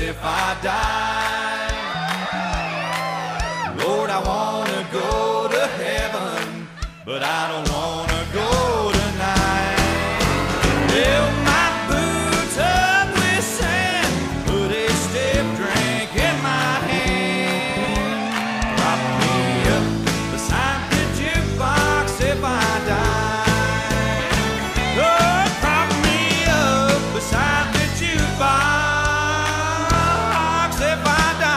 if I die. Lord, I wanna go to heaven, but I don't wanna go tonight. Fill my boots up with sand, put a stiff drink in my hand. Prop me up beside the jukebox if I die. Lord, prop me up beside the jukebox if I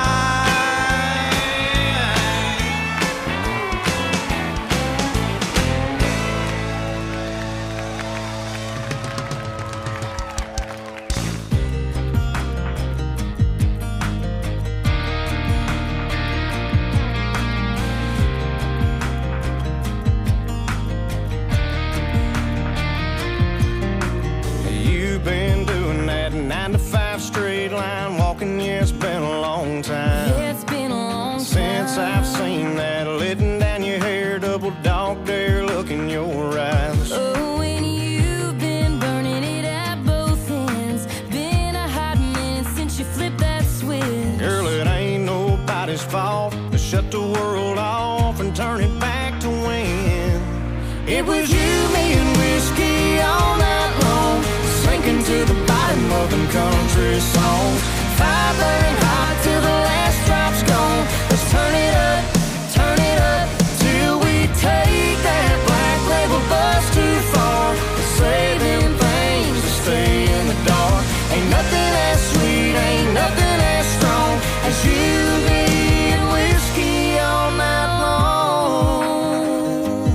You've been doing that 9 to 5 straight line walking, yeah, it's been a long time. Yeah, it's been a long time since I've seen that letting down your hair, double dog dare look in your eyes. Oh, and you've been burning it at both ends. Been a hot minute since you flipped that switch. Girl, it ain't nobody's fault to shut the world off and turn it back to when it was you, me, and whiskey all night long, sinking to the bottom of them country songs. Fire burning hot till the last drop's gone. Let's turn it up till we take that black label bus too far. Say them things to stay in the dark. Ain't nothing as sweet, ain't nothing as strong as you, me, and whiskey all night long.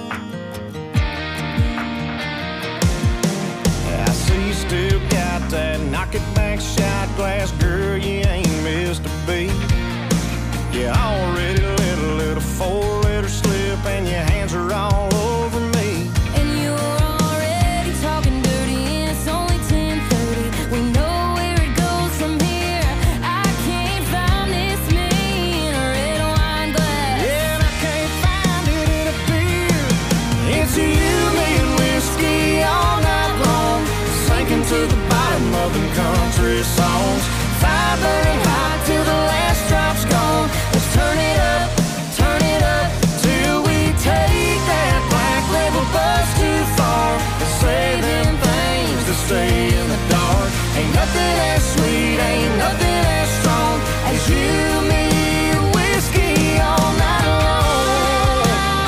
I see you still got that knock it back shot glass, girl, you ain't missed a beat. You already let a little 4-liter slip and your hands are all over me. And you're already talking dirty and it's only 10:30. We know where it goes from here. I can't find this me in a red wine glass. Yeah, and I can't find it in a beer. It's you, me, and whiskey all night long, sinking to the bottom of them country songs. Fire burning hot till the last drop's gone. Let's turn it up till we take that black label bus too far. Let's say them things to stay in the dark. Ain't nothing as sweet, ain't nothing as strong as you, me, and whiskey all night long.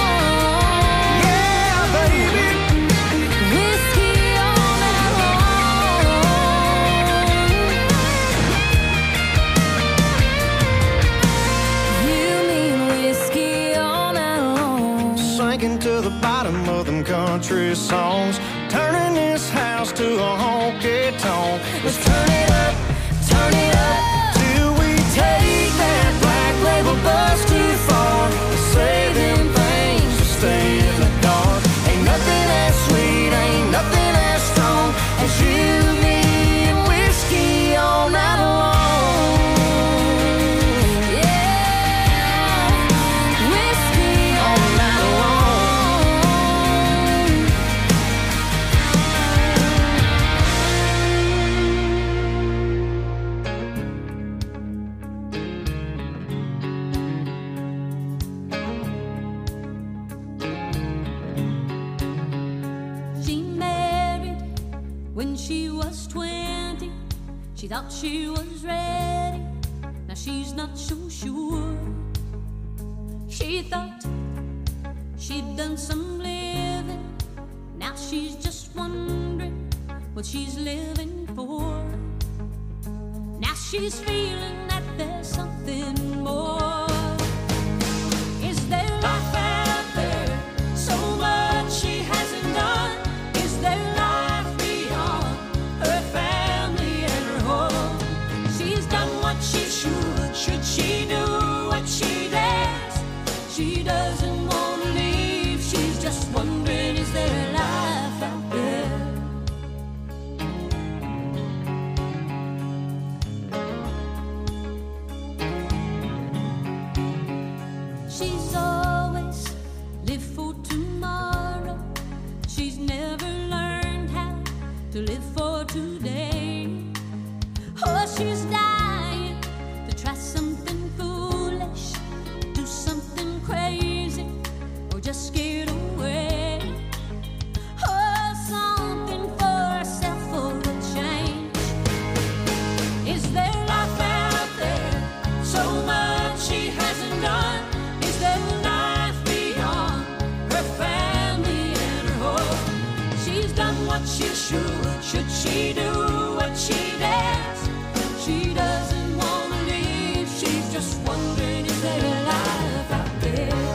Yeah, baby. Whiskey all night long. You mean whiskey all night long. Sinking to the bottom of them country songs, turning this house to a honky tonk. Let's turn it up till we take that black label bus too far. Say them things to stay in the dark. Ain't nothing as sweet, ain't nothing as strong as you, me, and whiskey all night long. Yeah, whiskey All night long. She married when she was 20. She thought she was ready. Now she's not so sure. She thought she'd done some living. Now she's just wondering what she's living for. Now she's feeling that there's something more. Is there life out there? So much she hasn't done. Is there life beyond her family and her home? She's done what she should. Should she do what she dares? She doesn't want to leave. She's just wondering, is there life out there? done what she should she do what she dares? She doesn't want to leave, she's just wondering, is there a life out there?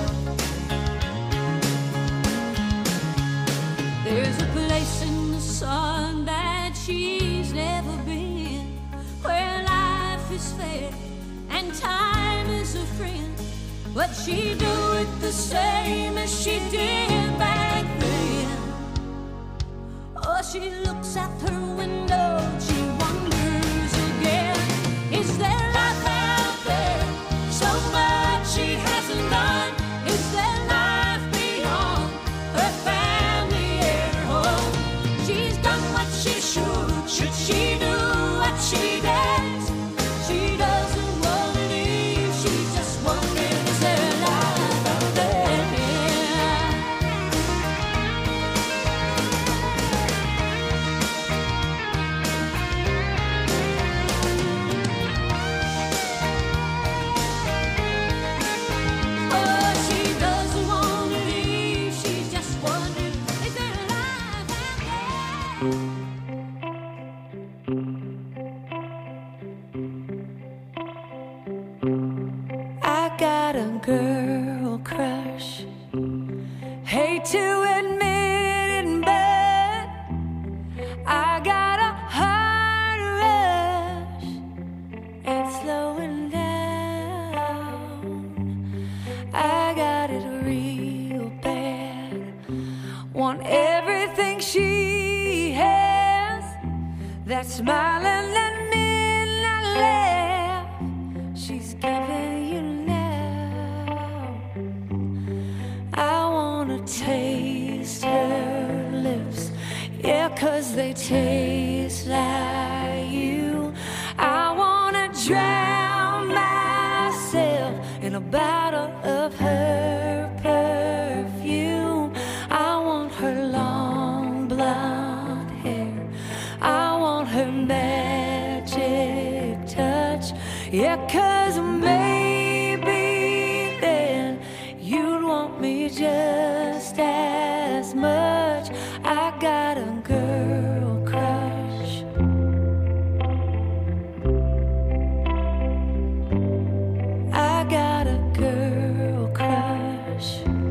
There's a place in the sun that she's never been, where life is fair and time is a friend. But she'd do it the same as she did back then. Oh, she looks out her window, she wonders again, is there life out there? So much she hasn't done. Is there life beyond her family and her home? She's done what she should she do what she dares? She doesn't want to leave, she's just wondering, is there life out there? Oh, she doesn't want to leave, she's just wondering, is there life out there? I got a girl crush. Hate to admit it, but I got a heart rush. It's slowing down. I got it real bad. Want everything she has. That smiling and midnight laugh she's giving you now. I wanna taste her lips, yeah, 'cause they taste like you. I wanna drown myself in a bottle of her perfume. I want her long blonde hair, I want her magic touch, yeah, 'cause maybe then you'd want me just as much. I got a girl crush. I got a girl crush.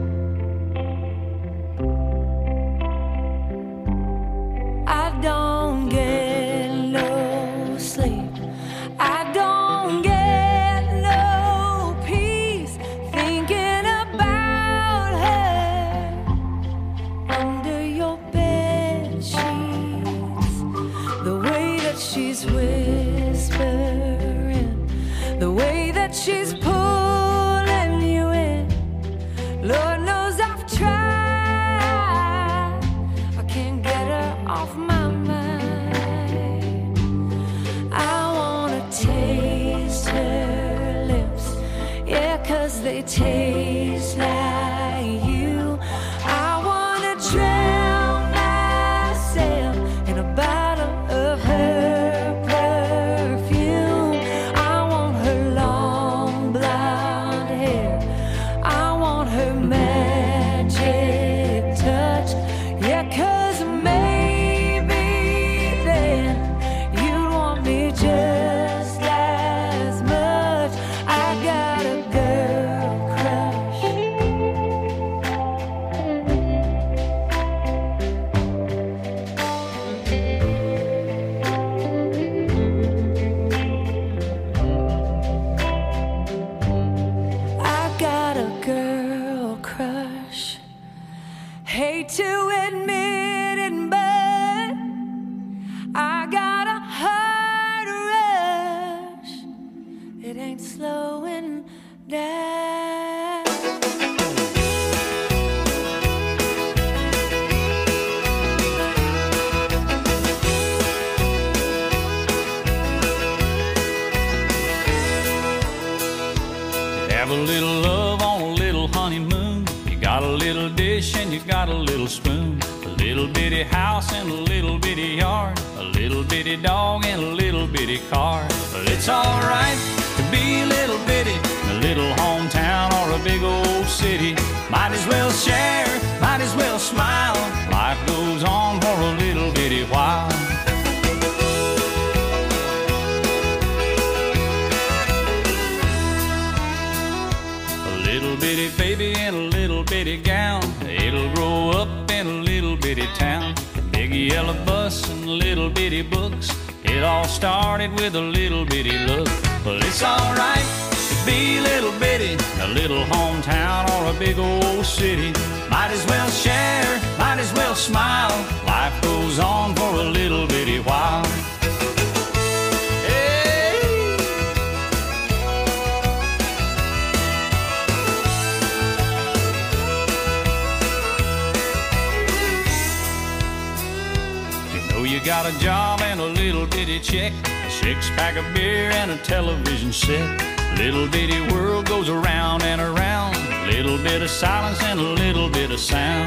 I don't get no sleep, I don't get no peace thinking about her under your bed sheets. The way that she's whispering, the way that she's pulling you in. Lord knows I've tried, I can't get her off my mind. I wanna taste her lips, yeah, 'cause they taste like you. I wanna drown myself in a bottle of her perfume. I want her long blonde hair, I want her magic touch, yeah, 'cause maybe then you'd want me just as much. I got a girl crush. I got a girl crush. Hate to admit it, but I got a heart rush. It ain't slowing down. Have a little love on a little honeymoon. You got a little dish and you got a little spoon. A little bitty house and a little bitty yard. A little bitty dog and a little bitty car. But it's alright to be a little bitty in a little hometown or a big old city. Might as well share, might as well smile. Life goes on for a little bitty while. A little bitty baby in a little bitty gown, it'll grow up in a little bitty town. Big yellow bus and little bitty books, it all started with a little bitty look. Well, it's alright to be little bitty, a little hometown or a big old city. Might as well share, might as well smile. Life goes on for a little bitty while. Hey. You know you got a job and a little bitty check, a six-pack of beer and a television set. Little bitty world goes around and around, little bit of silence and a little bit of sound.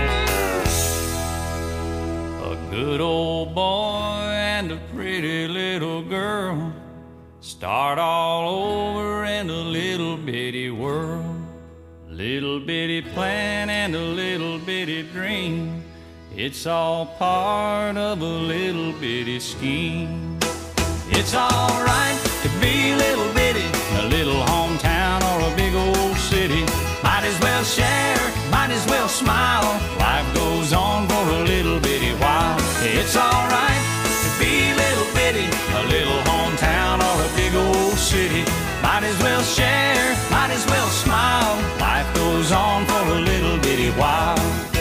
A good old boy and a pretty little girl start all over in a little bitty world. Little bitty plan and a little bitty dream, it's all part of a little bitty scheme. It's alright to be little bitty, a little hometown or a big old city. Might as well share, might as well smile. Life goes on for a little bitty while. It's alright to be little bitty, a little hometown or a big old city. Might as well share, might as well smile. Life goes on for a little bitty while.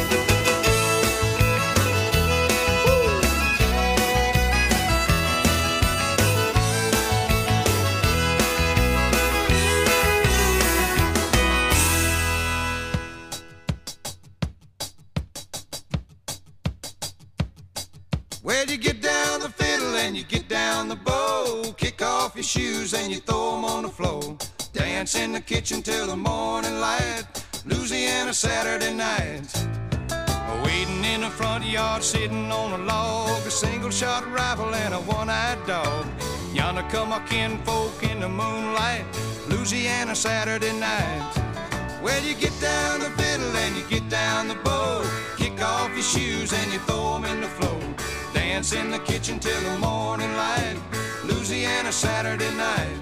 Well, you get down the fiddle and you get down the bow, kick off your shoes and you throw them on the floor. Dance in the kitchen till the morning light, Louisiana Saturday night. Waiting in the front yard, sitting on a log, a single-shot rifle and a one-eyed dog. Yonder come our kinfolk in the moonlight, Louisiana Saturday night. Well, you get down the fiddle and you get down the bow, kick off your shoes and you throw them in the floor. Dance in the kitchen till the morning light, Louisiana Saturday night.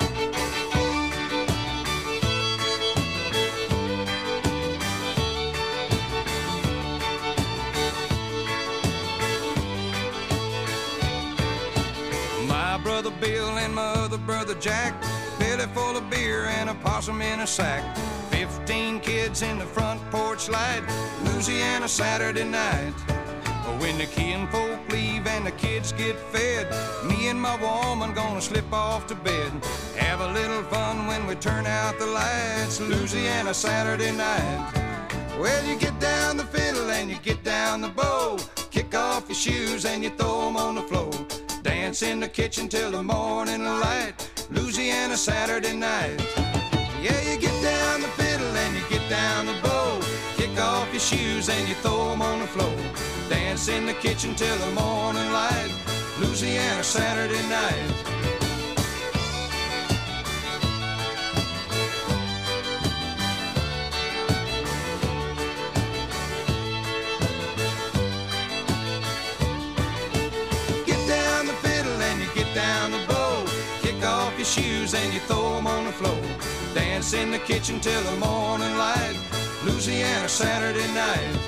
My brother Bill and my other brother Jack, belly full of beer and a possum in a sack. 15 kids in the front porch light, Louisiana Saturday night. When the kinfolk leave and the kids get fed, me and my woman gonna slip off to bed. Have a little fun when we turn out the lights, Louisiana Saturday night. Well, you get down the fiddle and you get down the bow, kick off your shoes and you throw them on the floor. Dance in the kitchen till the morning light, Louisiana Saturday night. Yeah, you get down the fiddle and you get down the bow, kick off your shoes and you throw them on the floor. Dance in the kitchen till the morning light, Louisiana Saturday night. Get down the fiddle and you get down the bow, kick off your shoes and you throw them on the floor. Dance in the kitchen till the morning light, Louisiana Saturday night.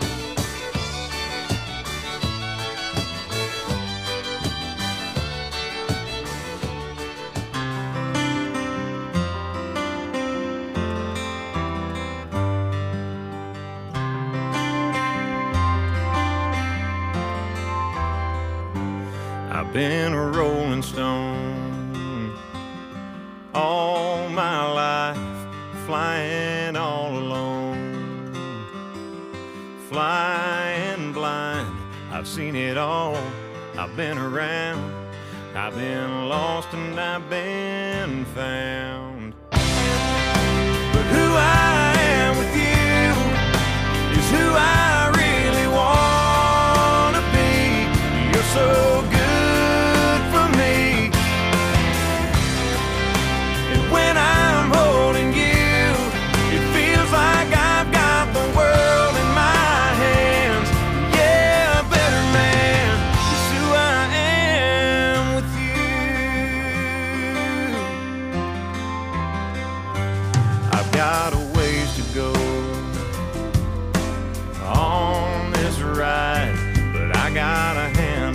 I've been a rolling stone all my life, flying all alone, flying blind. I've seen it all, I've been around, I've been lost and I've been found. But who I am with you is who I really want to be. You're so good for me, and when I'm holding you, it feels like I've got the world in my hands. Yeah.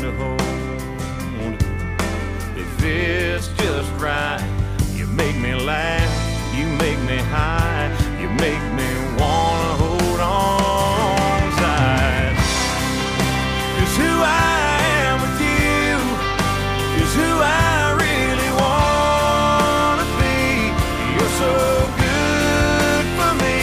to hold. It fits just right. You make me laugh, you make me high, you make me wanna hold on tight. 'Cause who I am with you is who I really wanna be. You're so good for me.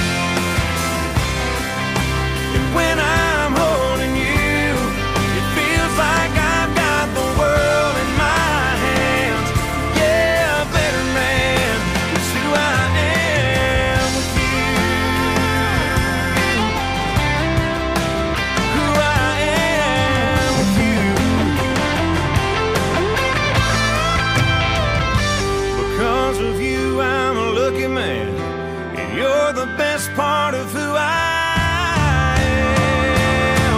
And when I'm holding you, it feels like I've got the world in my hands. Yeah, a better man is who I am with you. Who I am with you. Because of you, I'm a lucky man, and you're the best part of who I am.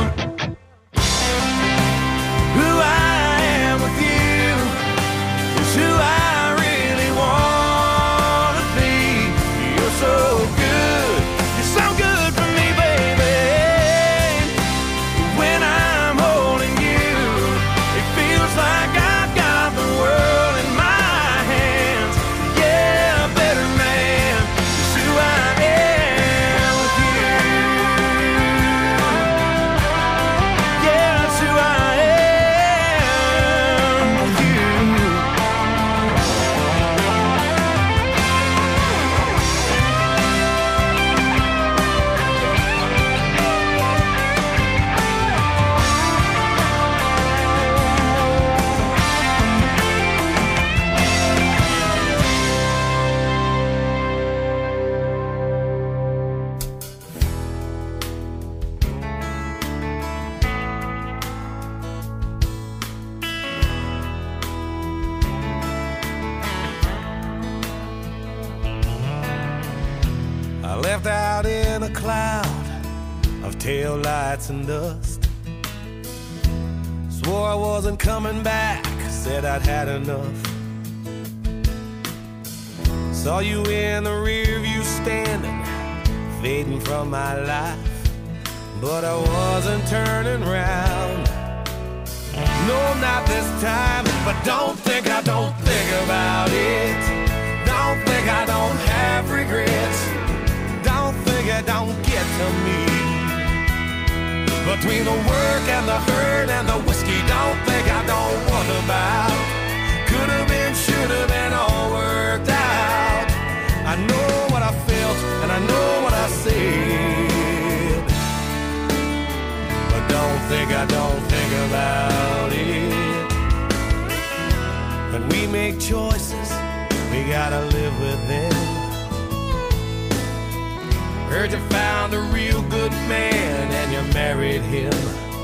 Who I am with you is who I really want to be. You're so good, you're so good for me, baby. When I'm holding you, it feels like I've got the world in my hands. Yeah, a better man is who I am with you. Yeah, that's who I am with you. I left out in a cloud of taillights and dust. Swore I wasn't coming back, said I'd had enough. Saw you in the rear view standing, fading from my life. But I wasn't turning round. No, not this time. But don't think I don't think about it. Don't think I don't have regrets. Don't think it don't get to me. Between the work and the hurt and the whiskey, don't think I don't wonder about. Could have been, should have been, all worked out. I know what I felt and I know what I said. But don't think I don't think about it. When we make choices, we gotta live with them. Heard you found a real good man and you married him.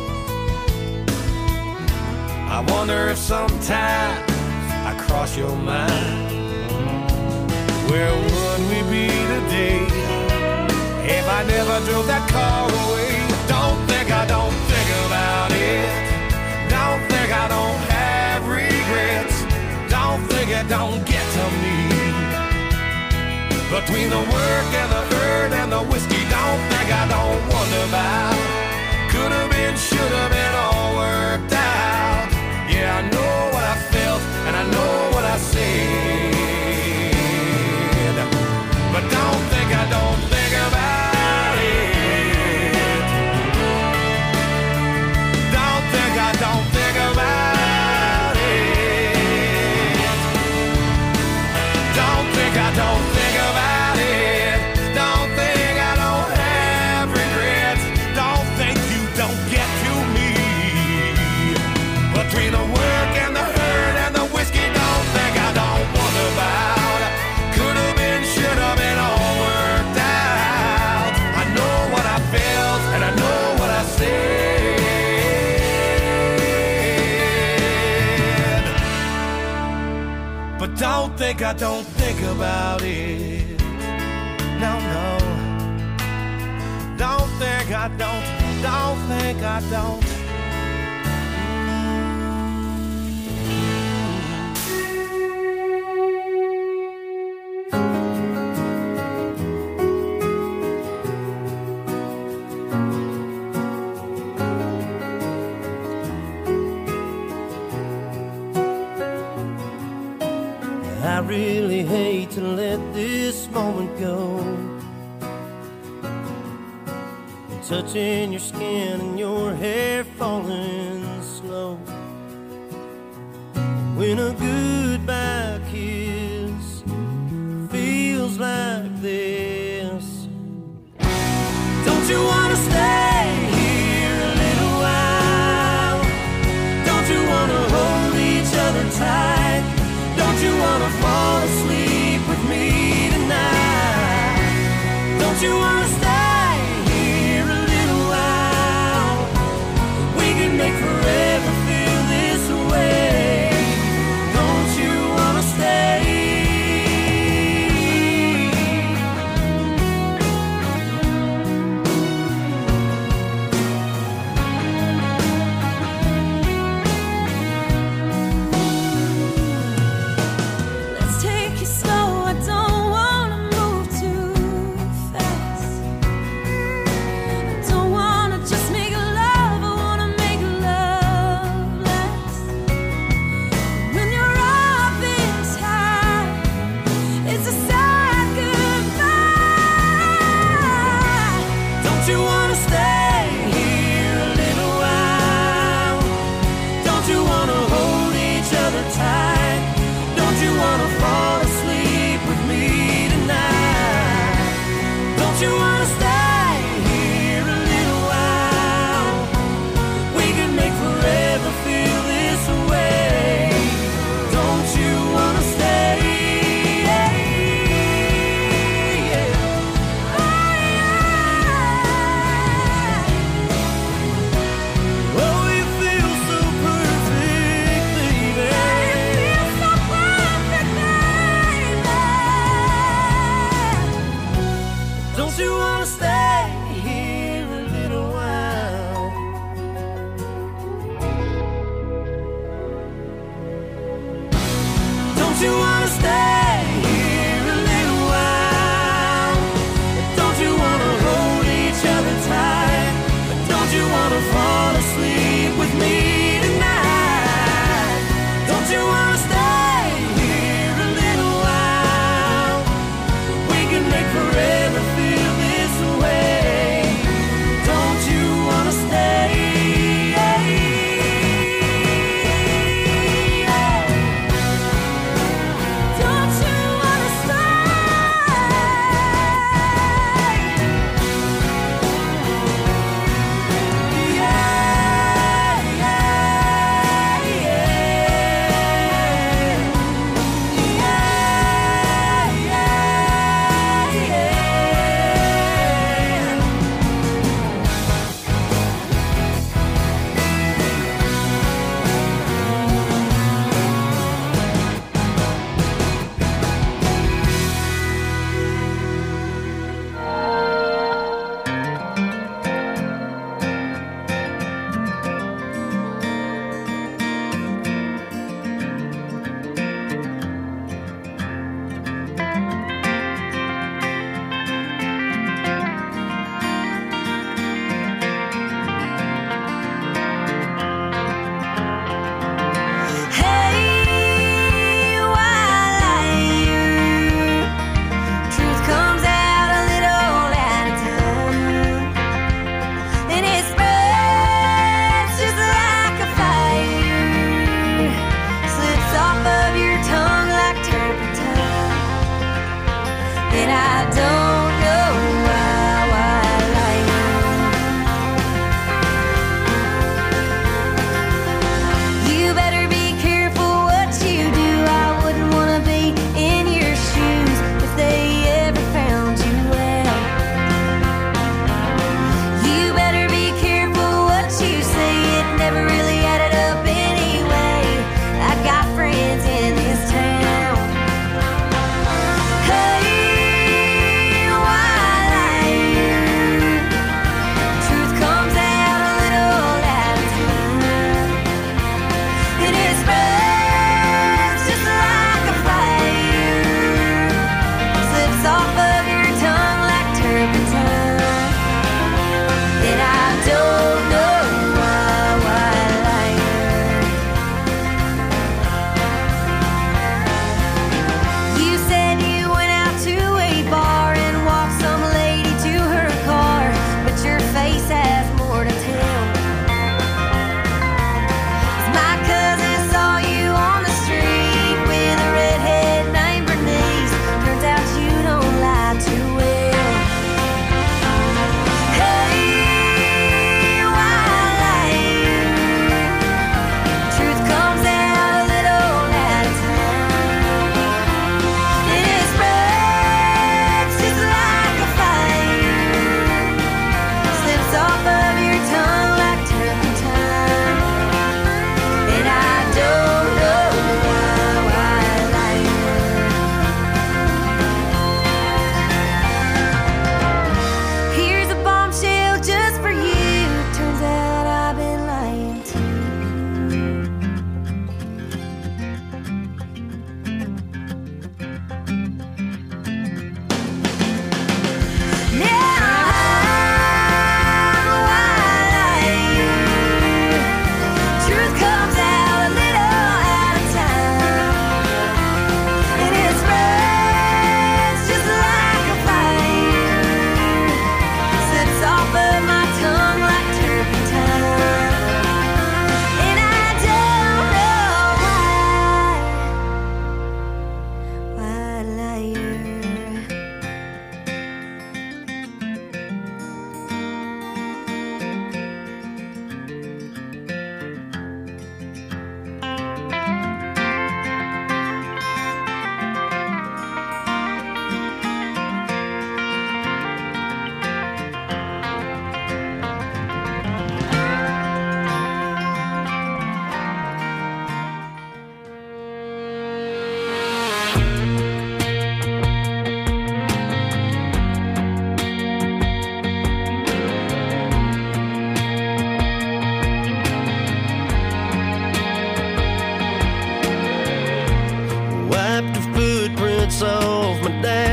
I wonder if sometimes I cross your mind. Where would we be today if I never drove that car away? Don't think I don't think about it. Don't think I don't have regrets. Don't think it don't get to me. Between the work and the hurt and the whiskey, don't think I don't wonder about. Could have been, should have been, all worked out. Yeah, I know what I felt and I know what I said. But don't think I don't think about it. Don't think I don't think about it. Don't think I don't think about it. Don't think I don't have regrets. Don't think you don't get to me. Between the work and the hurt and the whiskey, don't think I don't wonder about. Could have been, should have been, all worked out. I know what I felt and I know what I said. But don't think I don't think about it. No, no. Don't think I don't think I don't. I really hate to let this moment go. And touching your skin and your hair falling slow. When a goodbye kiss feels like this. Don't you wanna stay here a little while? Don't you wanna hold each other tight? Don't you wanna fall asleep with me tonight? Don't you wanna stay here a little while? We can make forever feel this way. Don't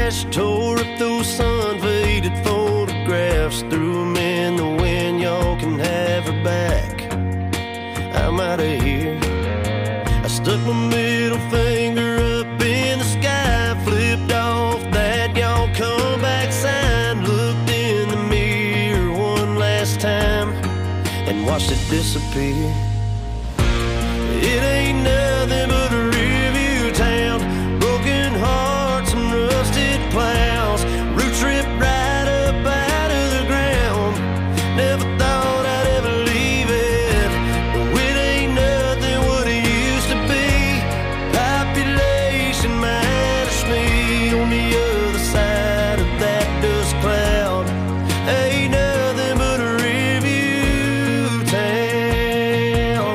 trash, tore up those sun-faded photographs, threw them in the wind. Y'all can have her back. I'm out of here. I stuck my middle finger up in the sky, flipped off that y'all come back sign, looked in the mirror one last time and watched it disappear. It ain't nothing but a review town, broken hearts and rusted plows, roots ripped right up out of the ground. Never thought I'd ever leave it, but it ain't nothing what it used to be. Population minus me on the other side of that dust cloud. Ain't nothing but a review town.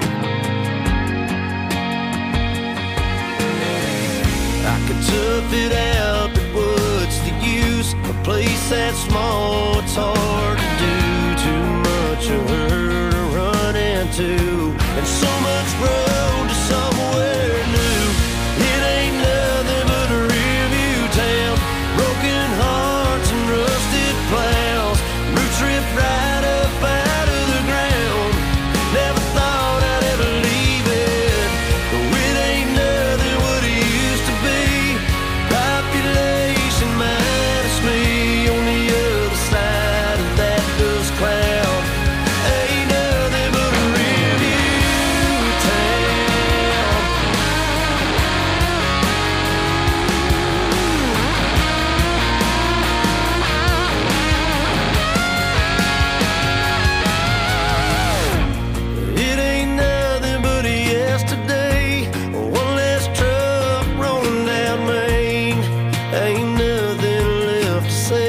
I could tough it out, but what's the use? A place that small, it's hard to do. Too much of her to run into, and so much road to somewhere new. It ain't nothing but a review town, broken hearts and rusted plows, roots ripped right up out of the ground. Never thought I'd ever leave it, but it ain't nothing what it used to be. Population minus me on the other side of that dust cloud. Ain't nothing but a review town. It ain't nothing but a yesterday, one less truck rolling down Main. Ain't nothing left to say.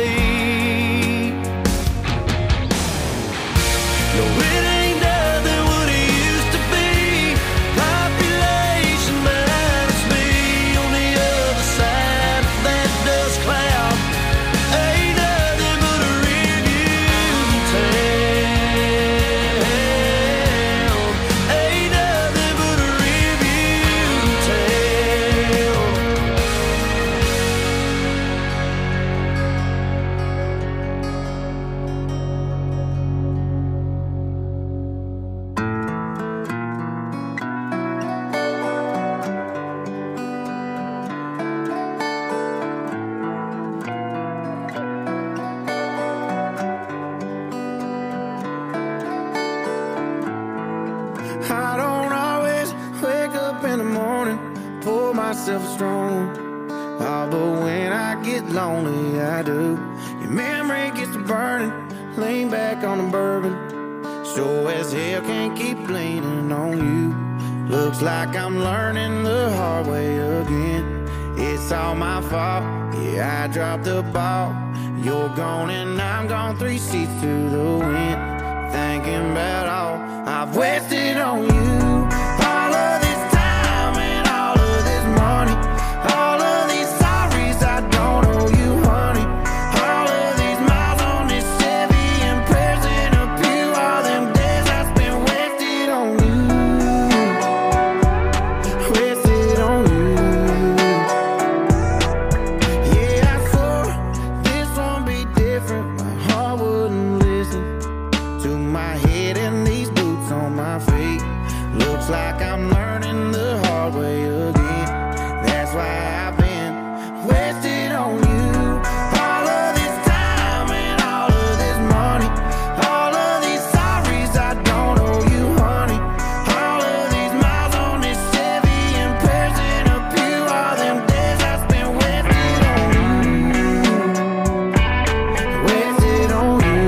No, it ain't nothing what it used to be. Population minus me on the other side of that dust cloud. Ain't nothing but a review town. Ain't nothing but a review town. I don't always wake up in the morning, pour myself a strong. Oh, but when I get lonely, I do. Your memory gets to burning, lean back on the bourbon. Sure as hell can't keep leaning on you. Looks like I'm learning the hard way again. It's all my fault, yeah, I dropped the ball. You're gone and I'm gone, 3 seats to the wind. Thinking about all I've wasted on you. All of this time and all of this money, all of these sorries I don't owe you, honey. All of these miles on this Chevy and prayers in a pew, all them days I spent wasted on you. Wasted on you. Yeah, I swore this won't be different. My heart wouldn't listen to my head and these boots on my feet. Looks like I'm learning the hard way again. That's why I've been wasted on you. All of this time and all of this money, all of these sorries I don't owe you, honey. All of these miles on this Chevy and prayers in a pew, all them days I spent wasted on you. Wasted on you.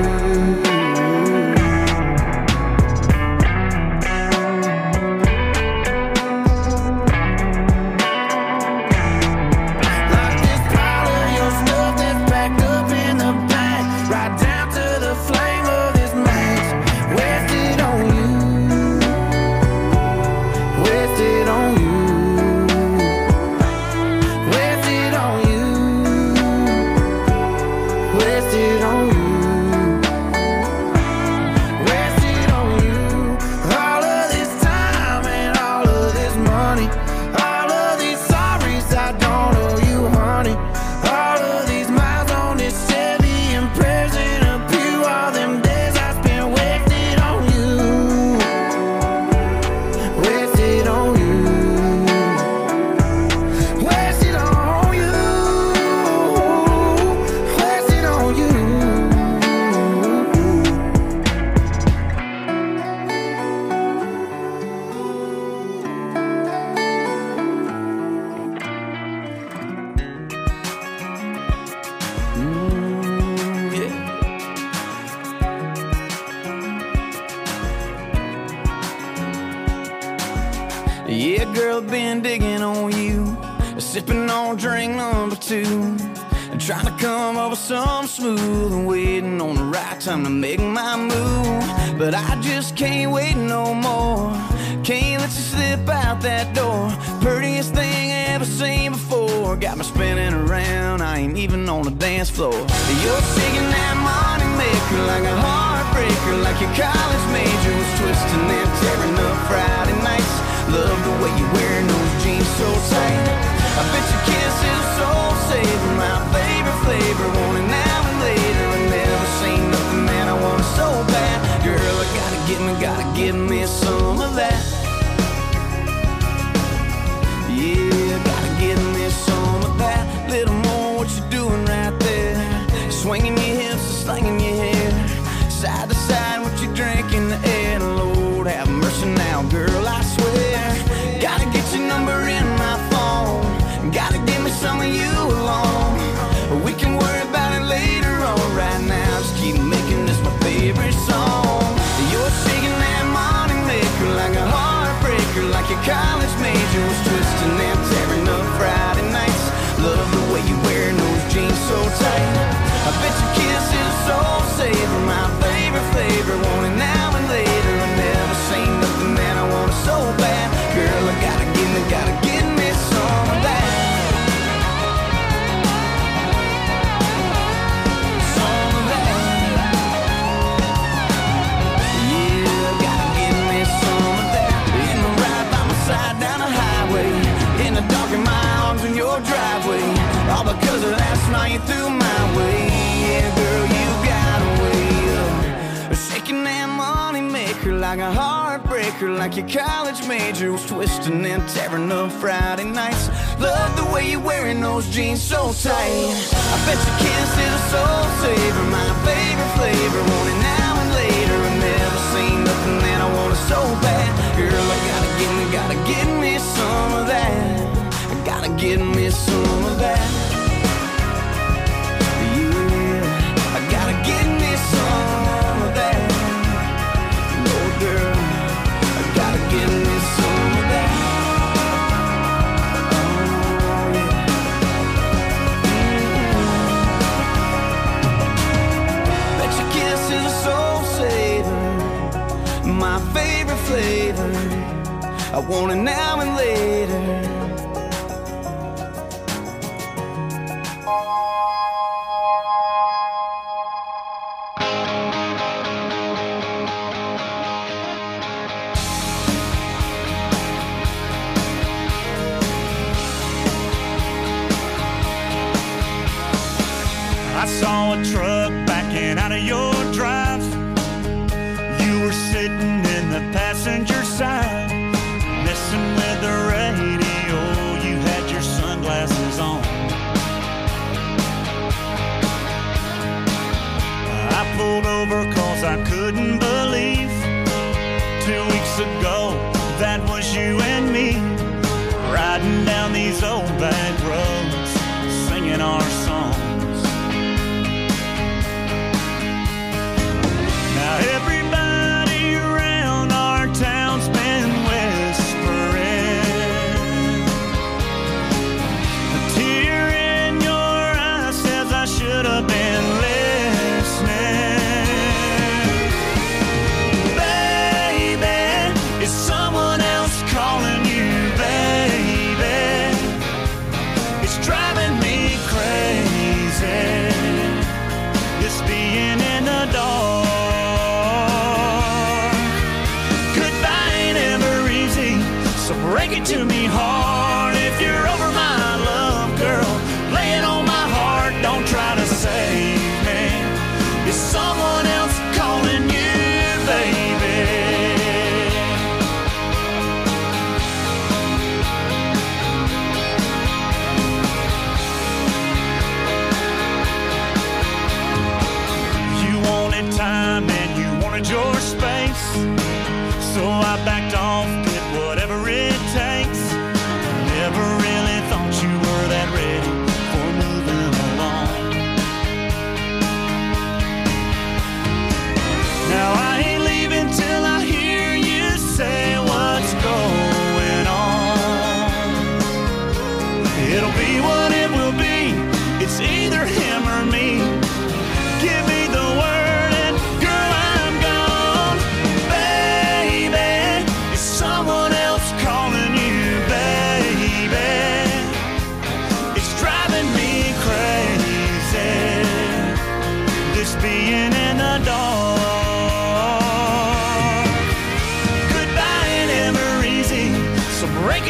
Yeah, girl, been digging on you, sipping on drink number 2, trying to come up with some smooth and waiting on the right time to make my move. But I just can't wait no more. Can't let you slip out that door. Prettiest thing I ever seen before. Got me spinning around, I ain't even on the dance floor. You're shaking that money maker like a heartbreaker, like your college major was twisting and tearing up Friday nights. Love the way you're wearing those jeans so tight. I bet your kiss is a soul saver, my favorite flavor. Want it now and later. I never seen nothing that I want so bad. Girl, I gotta give me some of that. Yeah, gotta give me some of that. Little more what you doing right there. Swinging your hips and slinging your hair. Side to side, what you drink in the air. Lord, have mercy now, girl, I swear. Gotta get your number in my phone. Gotta give me some of you alone. We can worry about it later on. Right now, just keep making this my favorite song. You're shaking that money maker like a heartbreaker, like your college major was twisting and tearing up Friday nights. Love the way you're wearing those jeans so tight. I bet your kiss is a soul saver, my favorite flavor. Want it now and later. I never seen nothing that I want so bad. Girl, I gotta give me some of that. Some of that. Yeah, gotta give me some of that. In the ride by my side down the highway, in the dark in my arms in your driveway. All because of last night you threw my way. Yeah, girl, you got a way of shaking that money maker like a heartbreaker, like your college major was twisting and tearing up Friday nights. Love the way you're wearing those jeans so tight. I bet your kiss is a soul saver, my favorite flavor. Want it now and later. I never seen nothing that I wanted so bad. Girl, I gotta give me some of that. I gotta give me some of that. Yeah, I gotta give me some of that. No, girl, I gotta give me some of that. Oh, yeah. Bet your kiss is a soul saver, my favorite flavor. I want it now and later. I saw a truck backing out of your drive. You were sitting in the passenger side, messing with the radio. You had your sunglasses on. I pulled over cause I couldn't believe 2 weeks ago that was you and me, riding down these old back roads, singing our songs. Now everybody around our town's been whispering. A tear in your eye says I should have been listening. Baby, is someone else calling you, baby? It's driving me crazy, this being in the dark. So break it to me hard if you're over my love, girl. Lay it on my heart, don't try to save me. Is someone else calling you, baby? You wanted time and you wanted your space, so I backed off, did whatever it takes.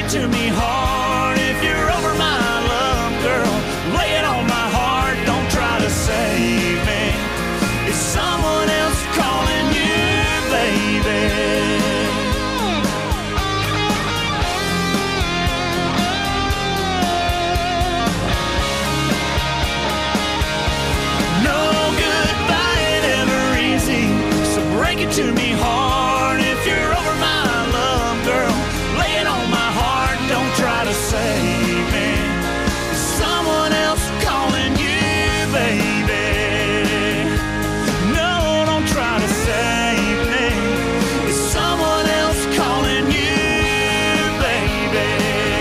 to me hard. If you're over my love, girl, lay it on my heart. Don't try to save me. It's someone else calling you, baby. Break it to me hard. If you're over my love, girl, lay it on my heart. Don't try to save me. It's someone else calling you, baby. No, don't try to save me. It's someone else calling you, baby.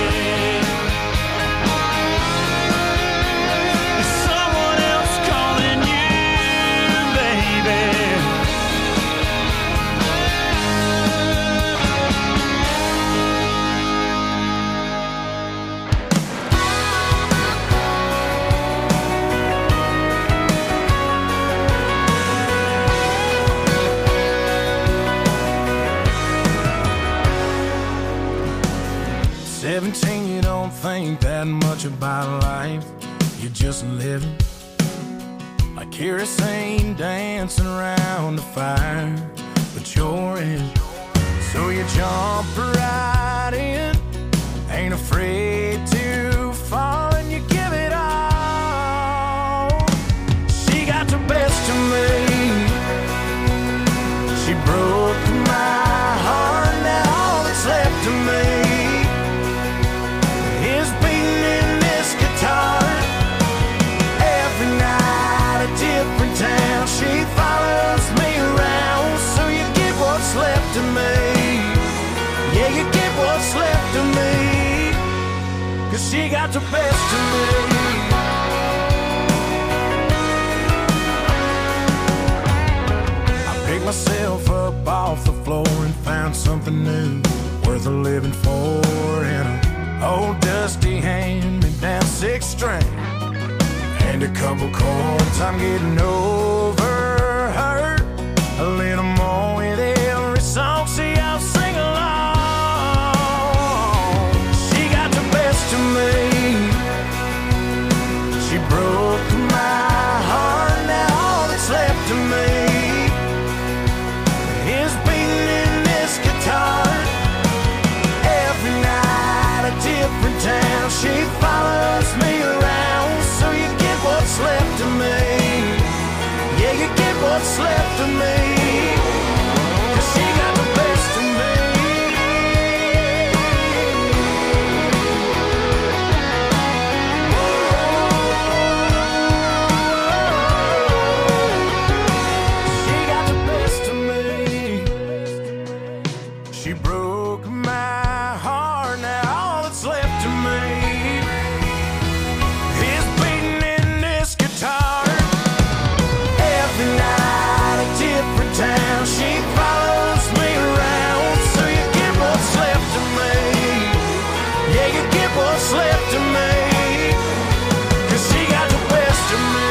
It's someone else calling you, baby. 17, you don't think that much about life. You're just living like kerosene dancing around the fire, but you're in. So you jump right in, ain't afraid to fall, and you give it all. She got the best of me. She broke my heart, now all that's left of me is beating in this guitar. Every night a different town, she follows me around. So you get what's left of me. Yeah, you get what's left of me, 'cause she got the best of me. I picked myself up off the floor and found something new, worth a living for, in a old dusty hand-me-down 6-string and a couple chords. I'm getting over her a little more with every song. See, I'll sing along. She got the best of me. She broke my heart, now all that's left of me is beating in this guitar. Every night a different town, she follows me around. So you get what's left of me. Yeah, you get what's left of me, 'cause she got the best of me. She got the best of me. She broke my heart, now all that's left of me is beating in this guitar. Every night a different town, she follows me around. So you get what's left of me. Yeah, you get what's left of me, 'cause she got the best of me.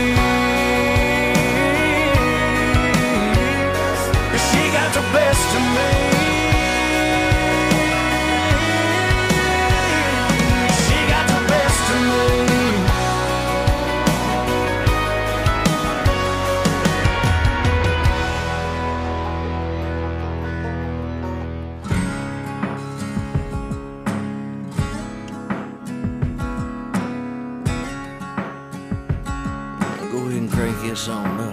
'Cause she got the best of me. She got the best of me. Go ahead and crank this on up.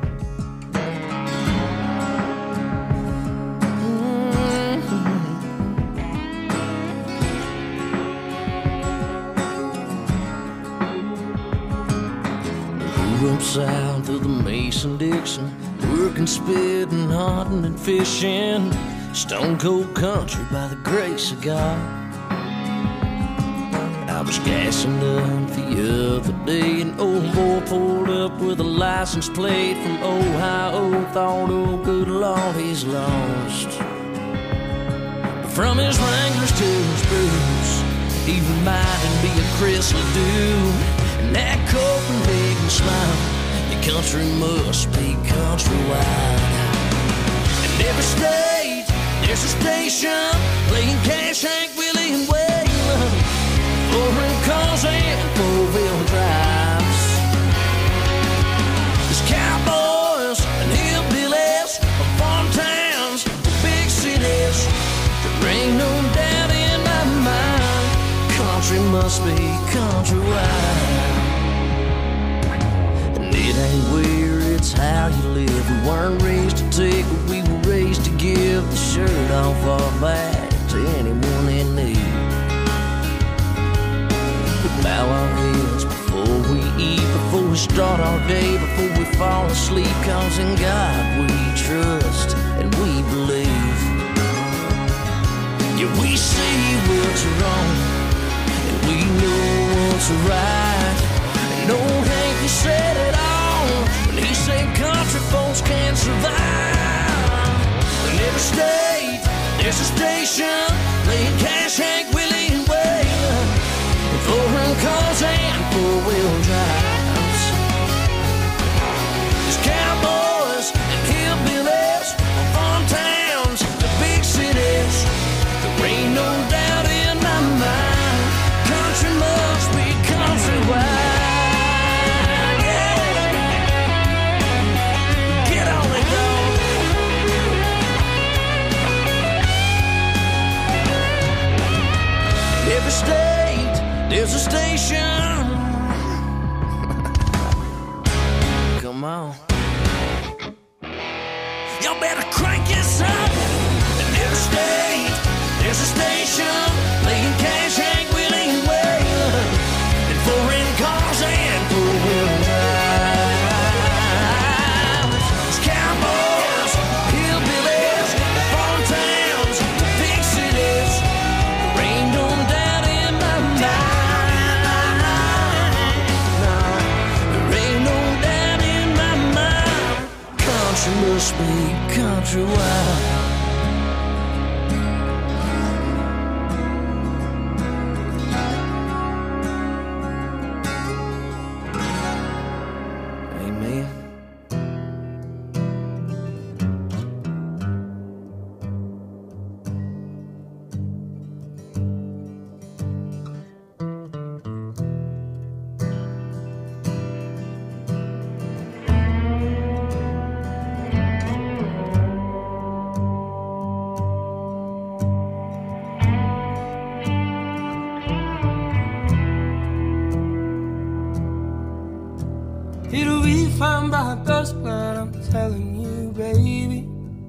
Grew up south of the Mason-Dixon, working, spitting, hunting, and fishing. Stone cold country by the grace of God. I was gassing up the other day, an old boy pulled up with a license plate from Ohio. Thought, oh good Lord, he's lost. But from his Wranglers to his boots, he reminded me of Chris Ledoux. And that Copenhagen smile, the country must be countrywide. In every state, there's a station playing Cash, Hank, Willie, and Wade. country must be countrywide. And it ain't where, it's how you live. We weren't raised to take, but we were raised to give the shirt off our back to anyone in need. We bow our heads before we eat, before we start our day, before we fall asleep, 'cause in God we trust and we believe. Yeah, we see what's wrong and we know what's right. And old Hank, he said it all when he said country folks can't survive. In every state there's a station playing Cash, Hank Willie and Waylon, foreign cars and four-wheel drives. There's cowboys and hillbillies, farm towns, the big cities. There ain't no doubt in my mind, country must be countrywide. Yeah. Get on it, dog. Every state there's a station. Come on. Y'all better crank this up. In every state there's a station playing Cash, Hank Willie and Waylon, and foreign cars and four-wheel drives. There's cowboys, hillbillies, farm towns, the big cities. There ain't no doubt in my mind. There ain't no doubt in my mind. Country must be countrywide. Amen. It'll be fine by dusk, but I'm telling you, baby,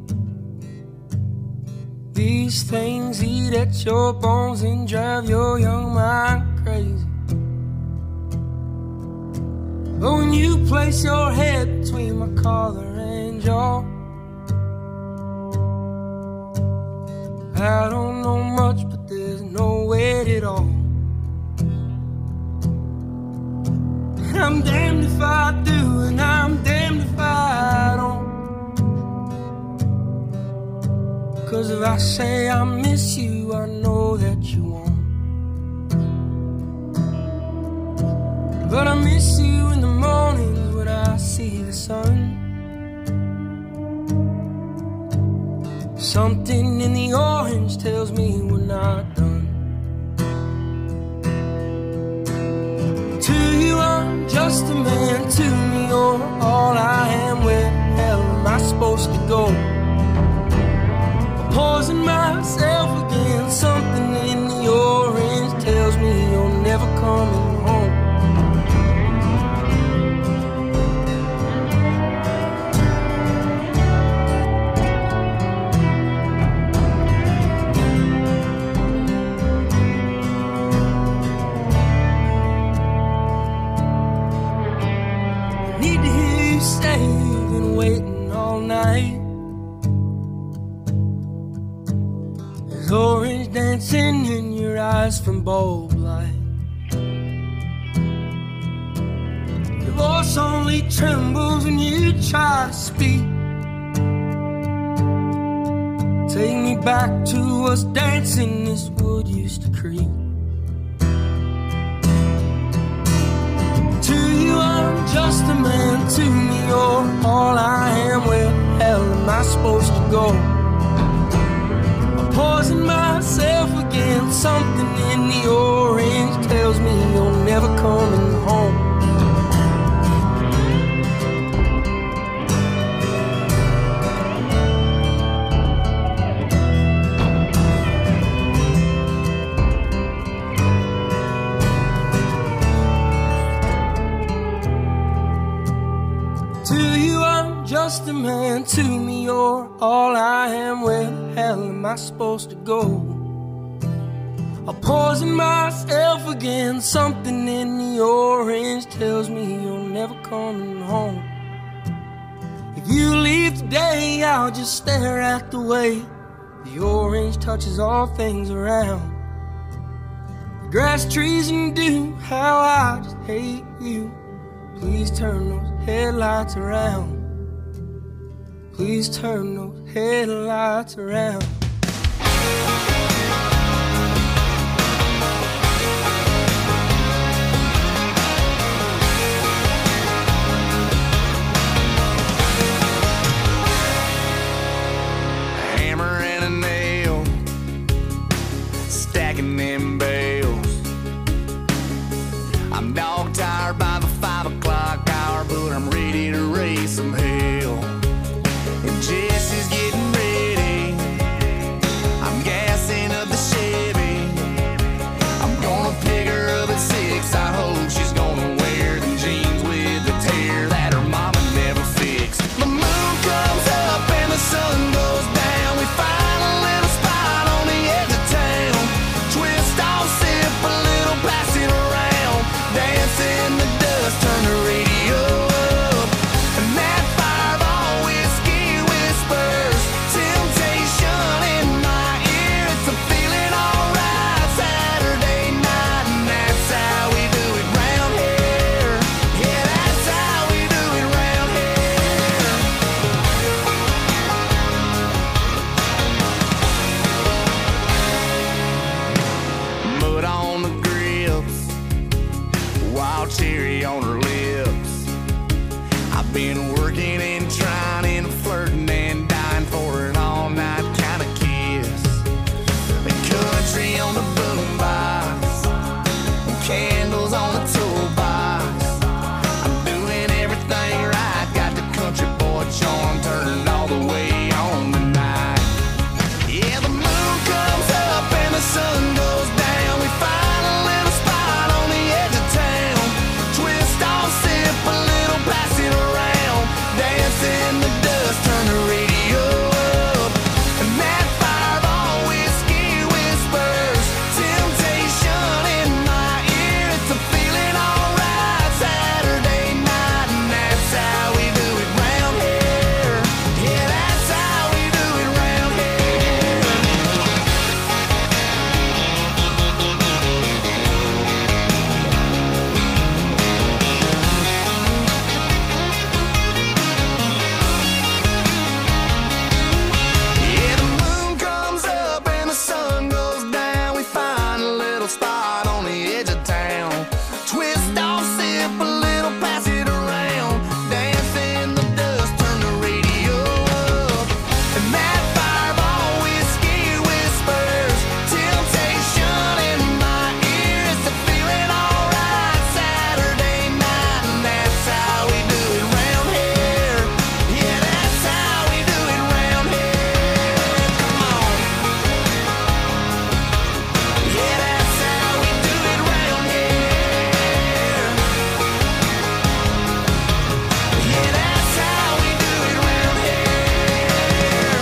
these things eat at your bones and drive your young mind crazy. But when you place your head between my collar and jaw, I don't know much, but there's no weight at all. I'm damned if I do, and I'm damned if I don't. 'Cause if I say I miss you, I know that you won't. But I miss you in the mornings when I see the sun. Something in the orange tells me we're not done. To you I'm just a man, to me you're all I am. Where the hell am I supposed to go? I'm pausing myself again. Something in the orange tells me you're never coming home. Need to hear you say you've been waiting all night. There's orange dancing in your eyes from bulb light. Your voice only trembles when you try to speak. Take me back to us dancing this wood used to creep. To you I'm just a man, to me you're all I am. Where the hell am I supposed to go? I'm pausing myself again. Something in the orange tells me you're never coming home. man to me, you're all I am. Where the hell am I supposed to go? I'll poison myself again. Something in the orange tells me you're never coming home. If you leave today, I'll just stare at the way the orange touches all things around. The grass, trees, and dew, how I just hate you. Please turn those headlights around. Please turn those headlights around. Them bales. I'm dog tired by the 5 o'clock hour, but I'm ready to raise some hell. And Jesse's getting ready. I'm gassing up the Chevy. I'm gonna pick her up at 6. I hope she's gonna wear them jeans with the tear that her mama never fixed. The moon comes up and the sun goes down. We find a little spot on the edge of town. Twist off, sip a little, pass it around. Dance in the dust, turn the radio up. And that fireball whiskey whispers temptation in my ear. It's a feeling alright Saturday night, and that's how we do it round here. Yeah, that's how we do it round here. Mud on the grips, wild cherry on her lips. I've been working and trying and flirting and dying for an all-night kind of kiss. The country on the boombox, candles on the toolbox. I'm doing everything right, got the country boy charm turned all the way on tonight. Yeah, the moon comes up and the sun goes down. We find a little spot on the edge of town. Twist off, sip a little, pass it around. Dance in the dust, turn the radio up. And that fireball whiskey whispers temptation in my ear. It's a feeling alright Saturday night, and that's how we do it round here. Yeah, that's how we do it round here. Yeah, the moon comes up and the sun goes down. We find a little spot on the edge of town. Twist off, sip a little, pass it around. Dance in the dust, turn the radio up. And that fireball whiskey whispers temptation in my ear. It's a feeling alright Saturday night, and that's how we do it round here. Yeah, that's how we do it round here. Come on. Yeah, that's how we do it round here. Yeah, that's how we do it round here.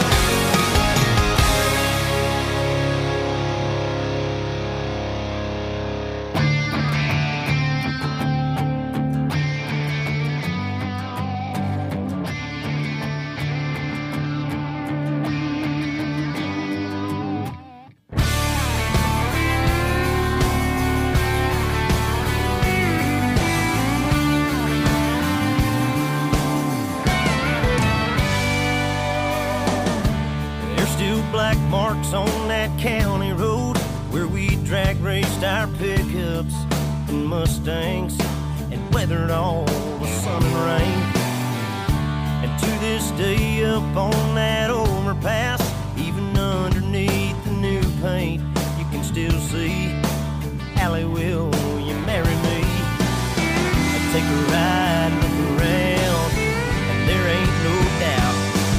There's still black marks on that county road where we drag raced our pickups and Mustangs and weathered all the sun and rain. And to this day up on that overpass, even underneath the new paint, you can still see Allie, will you marry me? I take a ride, look around, and there ain't no doubt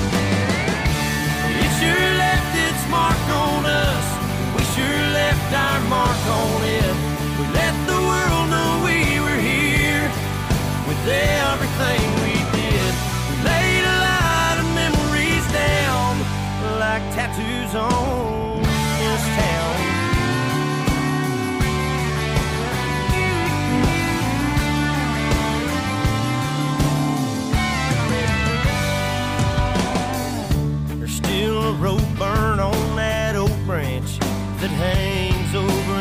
it sure left its mark on us. We sure left our mark on it. We let the world know we were here with everything we did. We laid a lot of memories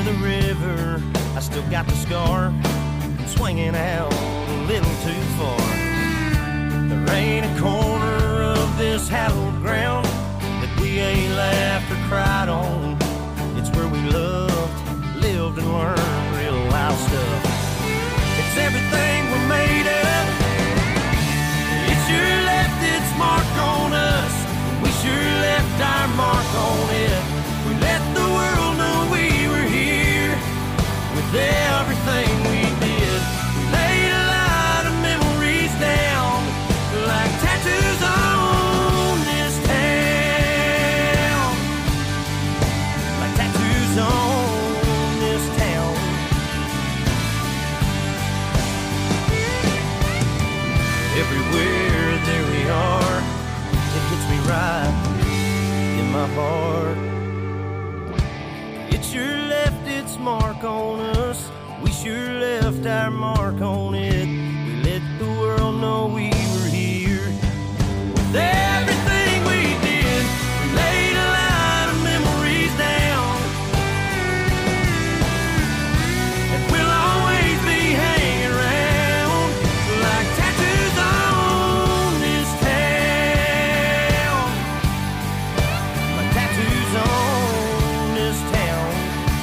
the river, I still got the scar. I'm swinging out a little too far. There ain't a corner of this hallowed ground that we ain't laughed or cried on. It's where we loved, lived, and learned real wild stuff. It's everything we're made of. It sure left its mark on us. We sure left our mark on it. We let the world know we were here with everything we did. We laid a lot of memories down like tattoos on this town. Like tattoos on this town. Everywhere there we are, it hits me right in my heart. It sure left its mark on us. We sure left our mark on it. We let the world know we were here with everything we did. We laid a lot of memories down, and we'll always be hanging around like tattoos on this town. Like tattoos on this town.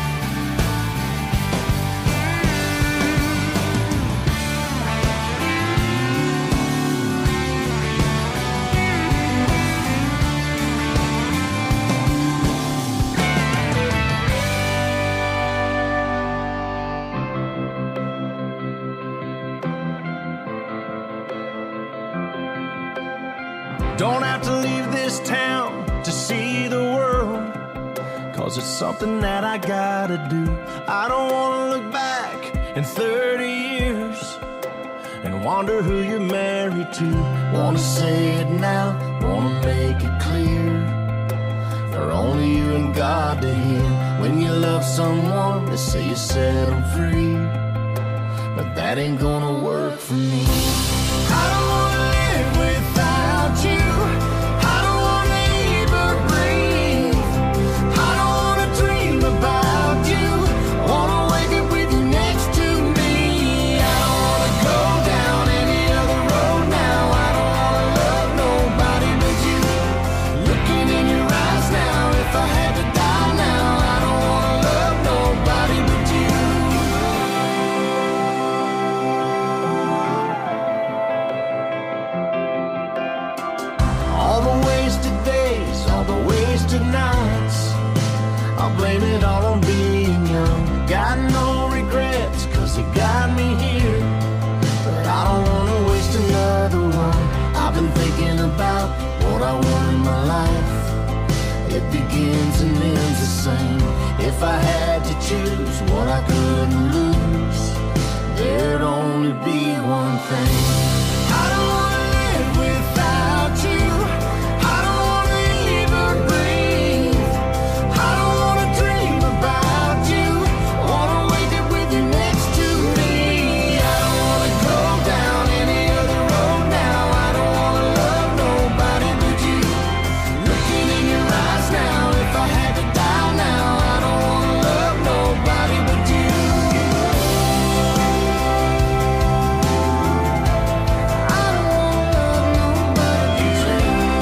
Don't have to leave this town to see the world, 'cause it's something that I gotta do. I don't wanna look back in 30 years and wonder who you're married to. Wanna say it now, wanna make it clear, for only you and God to hear. When you love someone, they say you set them free, but that ain't gonna work for me. I don't wanna live without you. I don't wanna even breathe. I don't wanna dream about you. I wanna wake up with you next to me. I don't wanna go down any other road now. I don't wanna love nobody but you. Looking in your eyes now, if I had to die now, I don't wanna love nobody but you. All the wasted days, all the wasted nights, I'll blame it all on being young. Got no regrets, 'cause it got me here, but I don't wanna waste another one. I've been thinking about what I want in my life. It begins and ends the same. If I had to choose what I couldn't lose, there'd only be one thing. I don't wanna live without you. I don't wanna even breathe. I don't wanna dream about you. I wanna wake up with you next to me. I don't wanna go down any other road now. I don't wanna love nobody but you. Looking in your eyes now, if I had to die now, I don't wanna love nobody but you. I don't wanna love nobody but you.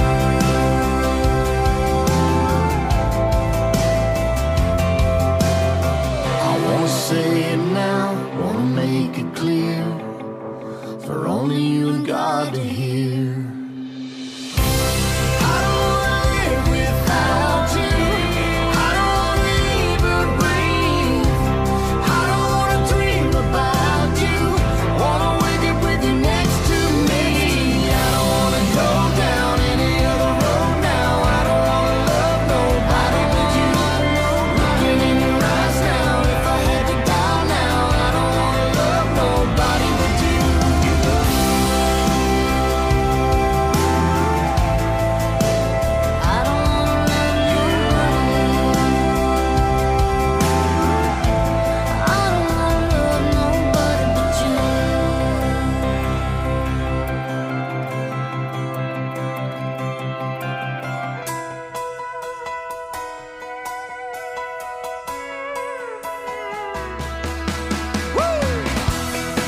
I wanna say it now, wanna make it clear, for only you and God to hear.